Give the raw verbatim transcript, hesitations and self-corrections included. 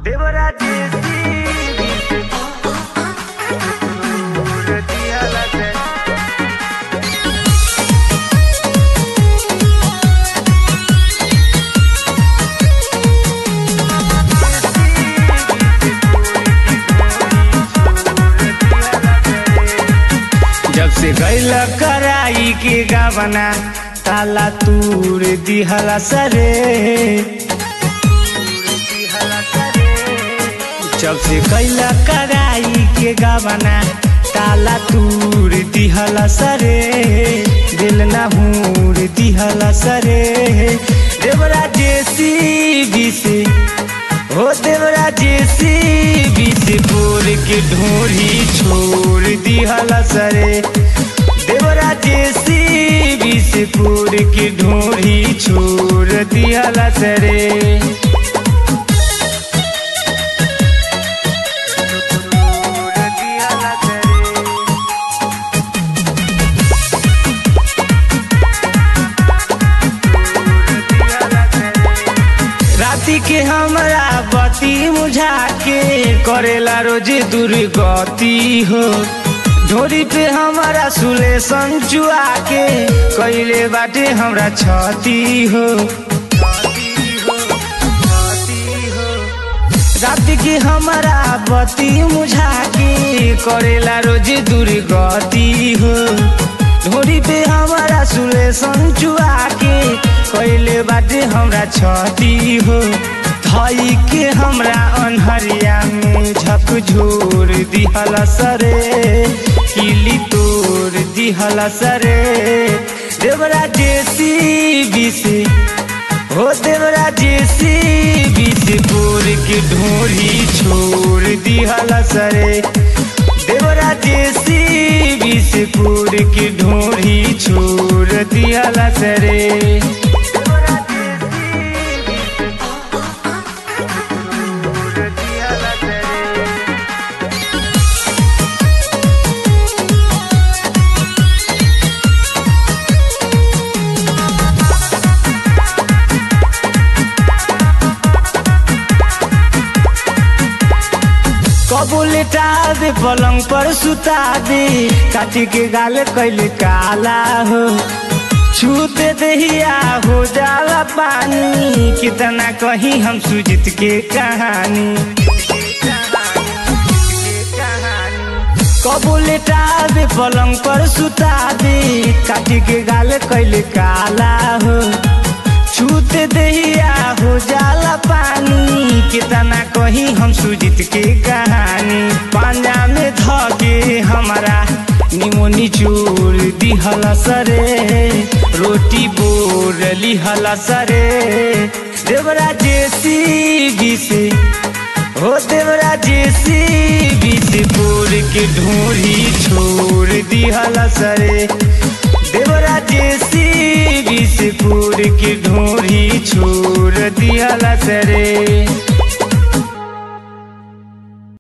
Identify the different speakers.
Speaker 1: जब से गैल कराई के गावना ताला तूर दिहला सरे। जब से गैल कराई के गावना ताला तूर दिहला सरे। दिल ना हूर दिहला सरे। देवरा जेसीबी से हो देवरा जेसीबी से बोर के ढोरी छोड़ दिहला सरे। देवरा जेसीबी से बोर के ढोरी छोड़ दिहला सरे। राती के हमरा बती मुझा के करेला रोज दुर्गति हो। ढोरी पे हमारा सुलेशन चुआ के कैले बाटे हमरा छती हो। रात के हमारा बती मुझा के करेला रोज दुर्गति हो। ढोरी पे हमारा सुलेशन चुआ के कैले बाटे हमरा छती हो। धई के हमरा अनहरिया में झकझोर दिहला सरे। किली तोड़ दिहला सरे। देवरा जेसीबी से हो देवरा जेसीबी से बोर के ढोरी छोड़ दिहला सरे। देवरा जेसीबी से बोर के ढोरी छोड़ दिहला सरे। कबो लेटा दे पलंग पर सुता दे। काटी के गाल कैले काला हो। छूते दहिया हो जाला पानी। कितना कहीं हम सुजीत के कहानी। कबो लेटा दे पलंग पर सुता दे। काटी के गाल कैले काला हो। छूते दहिया हो जाला पानी। कितना कहीं हम सुजीत के कहानी। पांजा में धके हमारा निमोनी चोर दिहला सरे। रोटी बोर लिहला सरे। देवरा जेसीबी से हो देवरा जेसीबी से बोर के ढोरी छोड़ दिहला सरे। देवरा जेसीबी से बोर के ढोरी छोड़ दिहला सरे।